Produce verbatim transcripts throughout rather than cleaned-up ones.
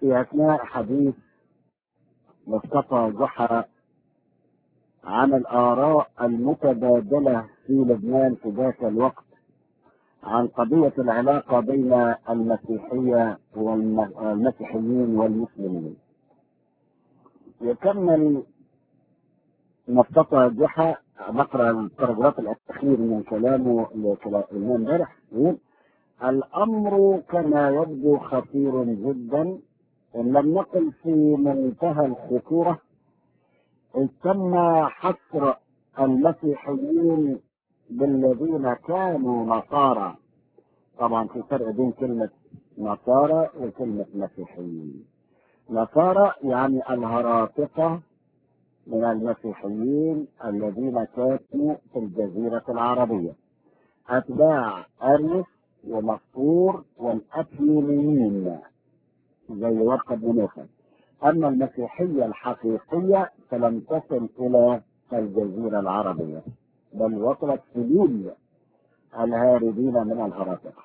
في أثناء حديث مصطفى ضحى عن الآراء المتبادلة في لبنان في ذاك الوقت عن قضية العلاقة بين المسيحية والمسيحيين والمسلمين. يكمل مصطفى ضحى، نقرأ الباراجراف الأخير من كلامه لكلام امبارح، يقول: الأمر كما يبدو خطير جدا، إن لم نقل في منتهى الخطورة، إذ تم حصر المسيحيين بالذين كانوا نصارى. طبعا في فرق بين كلمة نصارى وكلمة مسيحيين. نصارى يعني الهراطقة من المسيحيين الذين كانوا في الجزيرة العربية، أتباع أريوس ومسطور والأثيونيين زي ورقة بن نوفل. أما المسيحية الحقيقية فلم تصل إلى الجزيرة العربية، بل وصلت سلول الهاربين من الهراطقة.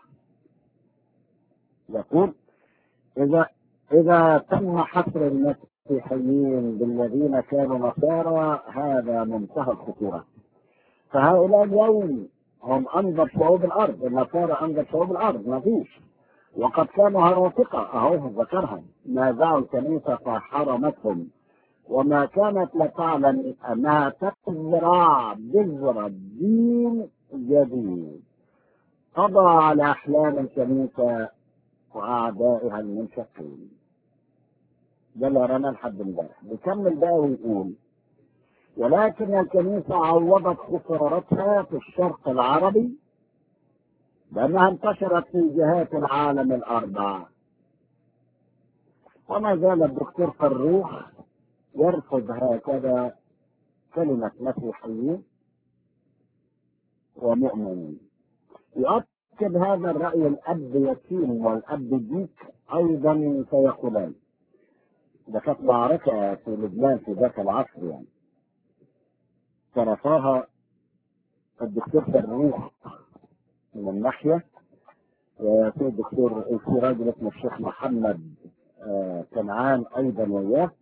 يقول: إذا إذا تم حصر المسيحيين بالذين كانوا نصارى هذا منتهى الخطورة، فهؤلاء اليوم هم أنظر شعوب الأرض، النصارى أنظر شعوب الأرض ما فيش، وقد كانوا هراطقة أهو ذكرهم، نازعوا الكنيسة فحرمتهم، وما كانت لا تعلم أنها تزرع بذرة دين جديد قضى على أحلام الكنيسة وأعدائها المنشقين. ده اللي قرانا لحد امبارح. بيكمل بقى ويقول: ولكن الكنيسة عوضت خسارتها في الشرق العربي لأنها انتشرت في جهات العالم الأربعة. وما زال الدكتور فروخ يرفض هكذا كلمة مسيحيين ومؤمنين. يؤكد هذا الرأي الأب يتيم والأب ديك أيضا فيقولان. ده كانت معركة في لبنان في ذاك العصر، يعني صرفها الدكتور فروخ من ناحية، وفي الدكتور في راجل اسمه الشيخ محمد آه كنعان أيضا وياه.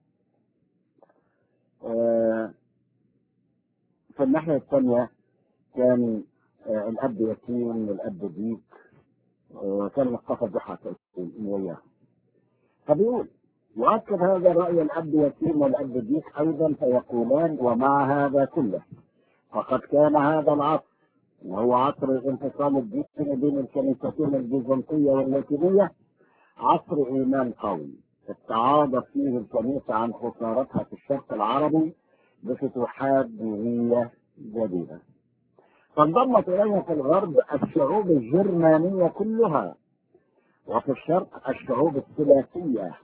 آه في الناحية الثانية كان آه الأب يتيم والأب ديك، وكان آه مصطفى ضحى وياه. فبيقول: يؤكد هذا الرأي الأب يتيم والأب ديك أيضا فيقولان: ومع هذا كله فقد كان هذا العصر وهو عصر الانفصال الديني بين الكنيستين البيزنطية واللاتينية عصر إيمان قوي استعاضت فيه الكنيسة عن خسارتها في الشرق العربي بفتوحات دينية جديدة، فانضمت إليها في الغرب الشعوب الجرمانية كلها، وفي الشرق الشعوب الثلاثية.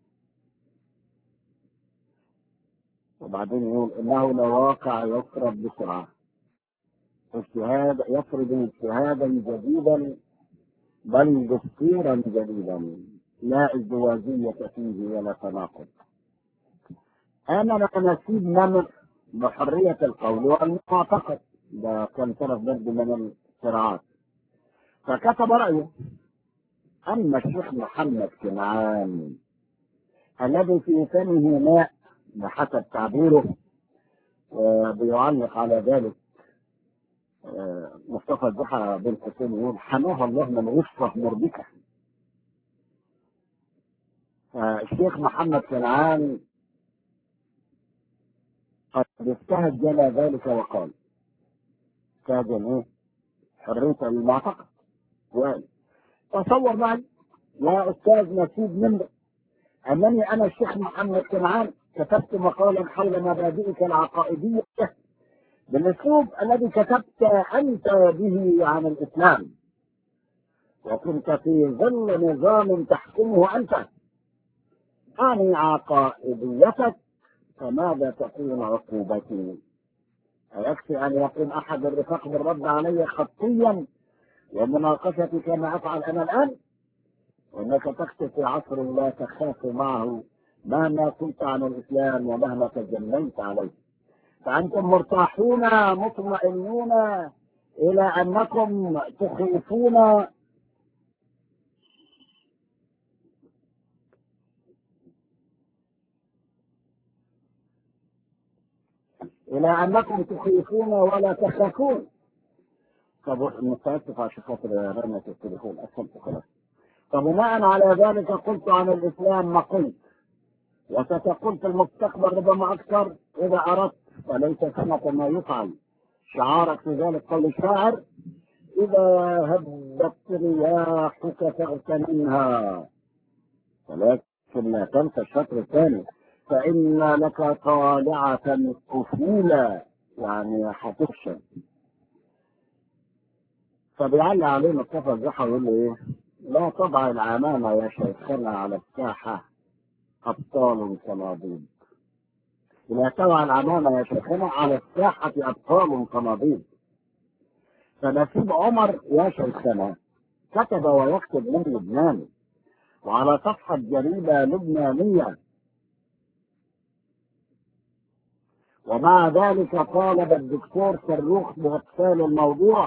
وبعدين يقول: إنه لواقع يفرض بسرعة اجتهاد يفرض اجتهادا جديدا بل دستورا جديدا لا ازدواجية فيه ولا تناقض. آمن نسيب نمر بحرية القول والمعتقد. ده كان طرف برضه من الصراعات. فكتب رأيه. أما الشيخ محمد كنعان الذي في فمه ماء بحسب تعبيره، وبيعلق على ذلك مصطفى ضحى بن حسين يقول: حماها الله من غصة مربكة. الشيخ محمد كنعان قد اجتهد جل ذلك وقال: كاجن ايه حرية المعتقد. وقال: تصور معي يا أستاذ نسيب منك أنني أنا الشيخ محمد كنعان كتبت مقالا حول مبادئك العقائدية بالأسلوب الذي كتبت أنت به عن الإسلام، وكنت في ظل نظام تحكمه أنت، أعني عقائديتك، فماذا تكون عقوبتي؟ أيكفي أن يقوم أحد الرفاق بالرد علي خطيا ومناقشتي كما أفعل أنا الآن؟ وأنك تكتب في عصر لا تخاف معه مهما كنت عن الإسلام ومهما تجنيت عليه، فأنتم مرتاحون مطمئنون إلى أنكم تخيفون إلى أنكم تخيفون ولا تخافون. طب متأسف عشان خاطر رنة التليفون أسفلت خلاص. فبناء على ذلك قلت عن الإسلام ما قلت، وستقول في المستقبل ربما أكثر إذا أردت، فليس سنة ما يفعل. شعارك في ذلك قول الشاعر: إذا هبت رياحك فاغتنمها، ولكن لا تنسى الشطر الثاني: فإن لك طالعة أصولا، يعني هتفشل. فبيعلق عليه مصطفى الزحى ويقول له إيه؟ لا تضع العمامة يا شيخنا على الساحة أبطال صناديد. لا تضع العمامة يا شيخنا على الساحة أبطال صناديد. فنسيب عمر يا شيخنا كتب ويكتب من لبنان، وعلى صفحة جريدة لبنانية، ومع ذلك طالب الدكتور صاروخ بإقفال الموضوع،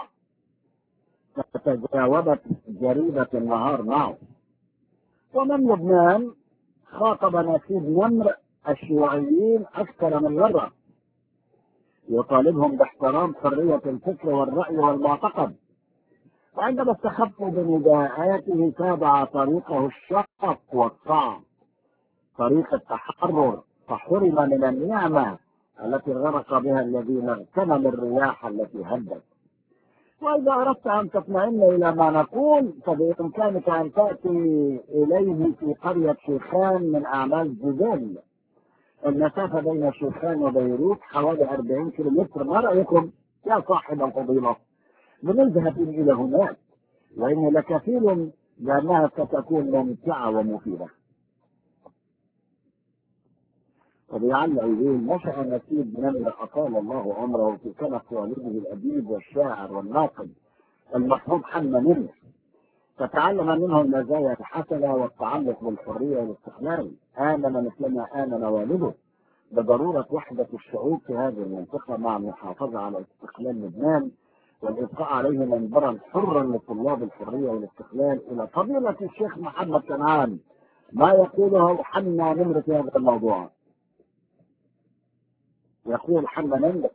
فتجاوبت جريدة النهار معه. ومن لبنان خاطب نسيب نمر الشيوعيين أكثر من مرة، يطالبهم باحترام حرية الفكر والرأي والمعتقد، وعندما استخفوا بنداءاته تابع طريقه الشاق والصعب، طريق التحرر، فحرم من النعمة التي غرق بها الذين اغتنموا الرياح التي هبت. وإذا أردت أن تطمئن إلى ما نقول فبإمكانك أن تأتي إليه في قرية شيخان من أعمال جبال. المسافة بين شيخان وبيروت حوالي أربعين كيلومتر. ما رأيكم يا صاحب الفضيلة؟ بنذهب إلى هناك، وإن لكفيل بأنها ستكون ممتعة ومفيدة. وبيعلق يقول: نشأ نسيب نمر أطال الله عمره في كنف والده الأديب والشاعر والناقد المحبوب حنا نمر، فتعلم منه المزايا الحسنة والتعلق بالحرية والاستقلال. آمن مثلما آمن والده بضرورة وحدة الشعوب في هذه المنطقة مع المحافظة على استقلال لبنان والإبقاء عليه منبرا حرا لطلاب الحرية والاستقلال. إلى فضيلة الشيخ محمد كنعان ما يقوله حنا نمر في هذا الموضوع. يقول حنا نمر: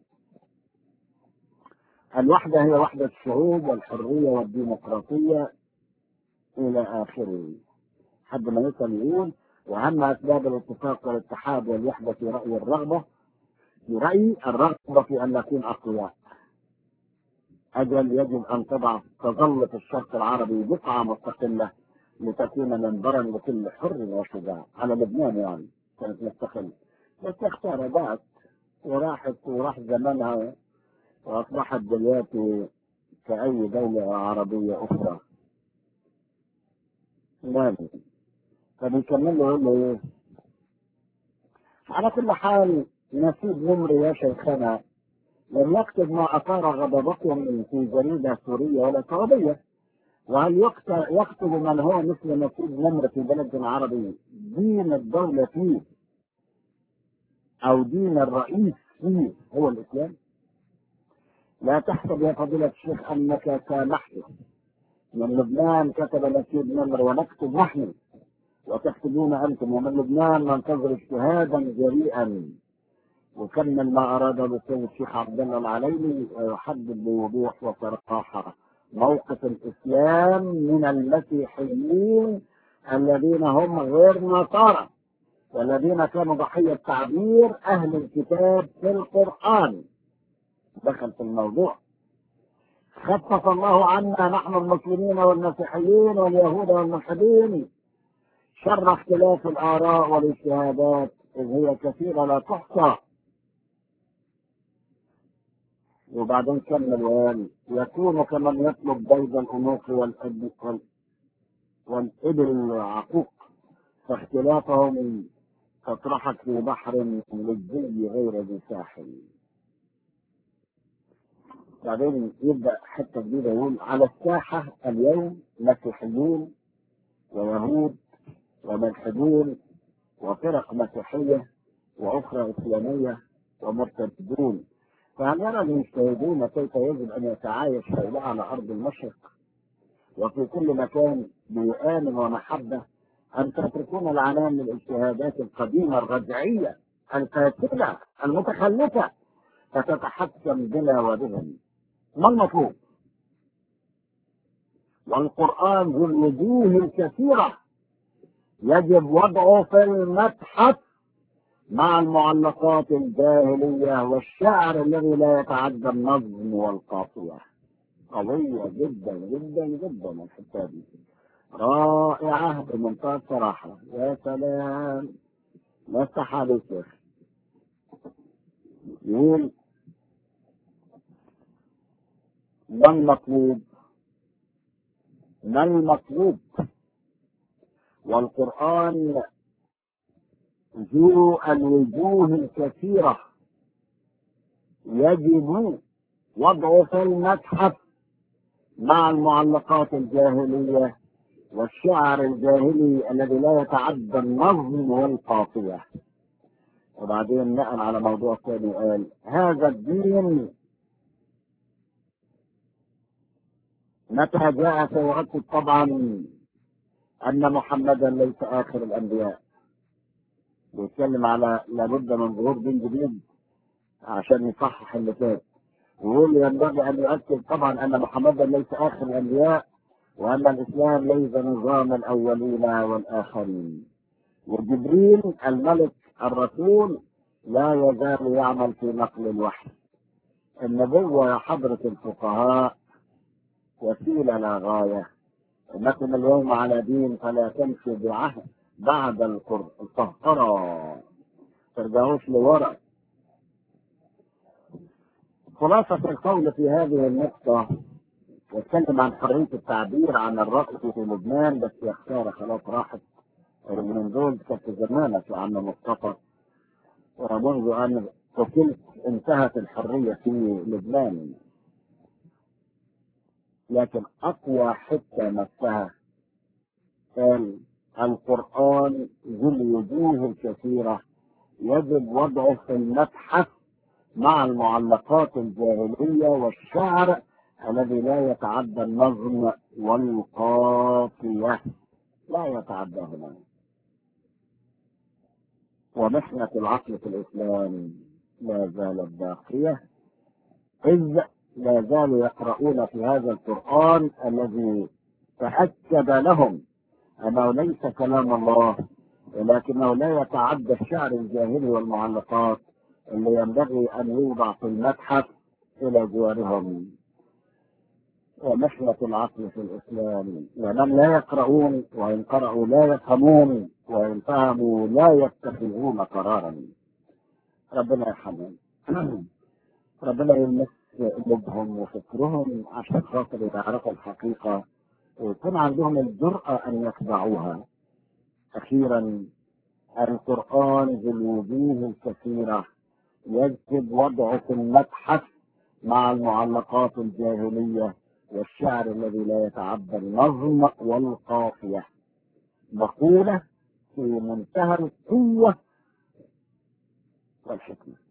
الوحدة هي وحدة الشعوب والحرية والديمقراطية إلى آخره، حد ما يصل يقول: وأهم أسباب الاتفاق والاتحاد والوحدة في رأي الرغبة في رأيي الرغبة في أن نكون أقوياء. أجل يجب أن تضع تظل في الشرق العربي بقعة مستقلة لتكون منبرا لكل حر وشجاع. على لبنان يعني كانت مستقلة، بس اختارت وراحت وراح زمانها وأصبحت دلوقتي كأي دولة عربية أخرى. لازم فبيكمل له يقول له إيه؟ على كل حال نسيب نمر يا شيخنا لم يكتب ما أثار غضبكم في جريدة سورية ولا سعودية. وهل يكتب من هو مثل نسيب نمر في بلد عربي دين الدولة فيه أو دين الرئيس فيه هو الإسلام؟ لا تحسب يا فضيلة الشيخ أنك سامحته. من لبنان كتب نسيب نمر ونكتب نحن وتكتبون أنتم، ومن لبنان ننتظر اجتهادا جريئا. وكمل ما أراد الأستاذ الشيخ عبد الله العليلي يحدد بوضوح وصراحة موقف الإسلام من المسيحيين الذين هم غير نصارى والذين كانوا ضحية تعبير أهل الكتاب في القرآن. دخل في الموضوع. خفف الله عنا نحن المسلمين والمسيحيين واليهود والملحدين شر اختلاف الآراء والاجتهادات إذ هي كثيرة لا تحصى. وبعدين كمل وقال: يكون كمن يطلب بيض الأنوق والإبل والإبل العقوق، فاختلافهم تطرحك في بحر للزي غير ذي ساحل. بعدين يبدأ حتى جديدة يقول: على الساحة اليوم مسيحيون ويهود وملحدون وفرق مسيحية وأخرى إسلامية ومرتدون. فهل يرى المجتهدون كيف يجب أن يتعايش هؤلاء على أرض المشرق وفي كل مكان بآمن ومحبة، أن تتركون العنان للاجتهادات القديمة الرجعية الفاسدة المتخلفة فتتحكم بنا وبهم. ما المطلوب؟ والقرآن ذو الوجوه الكثيرة يجب وضعه في المتحف مع المعلقات الجاهلية والشعر الذي لا يتعدى النظم والقافية. قوية جدا جدا جدا الحتة دي، رائعة بمنتهى الصراحة. يا سلام، لا يفتح عليك يا أخي. يقول ما المطلوب؟ ما المطلوب؟ والقرآن ذو الوجوه الكثيرة يجب وضعه في المتحف مع المعلقات الجاهلية والشعر الجاهلي الذي لا يتعدى النظم والقافية. وبعدين نقل على موضوع ثاني، قال هذا الدين متى جاء سيؤكد طبعا أن محمدا ليس آخر الأنبياء. بيتكلم على لابد من ظهور دين جديد عشان يصحح اللي فات، ويقول ينبغي أن يؤكد طبعا أن محمدا ليس آخر الأنبياء وأن الإسلام ليس نظام الأولين والآخرين. وجبريل الملك الرسول لا يزال يعمل في نقل الوحي. النبوة يا حضرة الفقهاء وسيلة لا غاية. إنكم اليوم على دين فلا تمشي بعهد بعد القهقرة، ترجعوش لورا. خلاصة القول في هذه النقطة، يتكلم عن حرية التعبير عن الرقص في لبنان، بس يا خسارة خلاص راحت من دول. كانت زمانك يا عم مصطفى، ومنذ أن قتلت انتهت الحرية في لبنان. لكن أقوى حتة نفسها قال القرآن ذو الوجوه الكثيرة يجب وضعه في المتحف مع المعلقات الجاهلية والشعر الذي لا يتعدى النظم والقافية، لا يتعداهما. ومحنة العقل في الإسلام لا زالت باقية، إذ لا زالوا يقرؤون في هذا القرآن الذي تأكد لهم أنه ليس كلام الله، ولكنه لا يتعدى الشعر الجاهلي والمعلقات اللي ينبغي أن يوضع في المتحف إلى جوارهم. ومحنة العقل في الإسلام، لأنهم لا يقرؤون، وإن قرأوا لا يفهمون، وإن فهموا لا يتخذون قرارا. ربنا يرحمهم. ربنا يلمس قلوبهم وفكرهم عشان خاطر يعرفوا الحقيقة ويكون عندهم الجرأة أن يتبعوها. أخيرا، القرآن ذو الوجوه الكثيرة يجب وضعه في المتحف مع المعلقات الجاهلية والشعر الذي لا يتعدى النظم والقافية. مقولة في منتهى القوة والحكمة.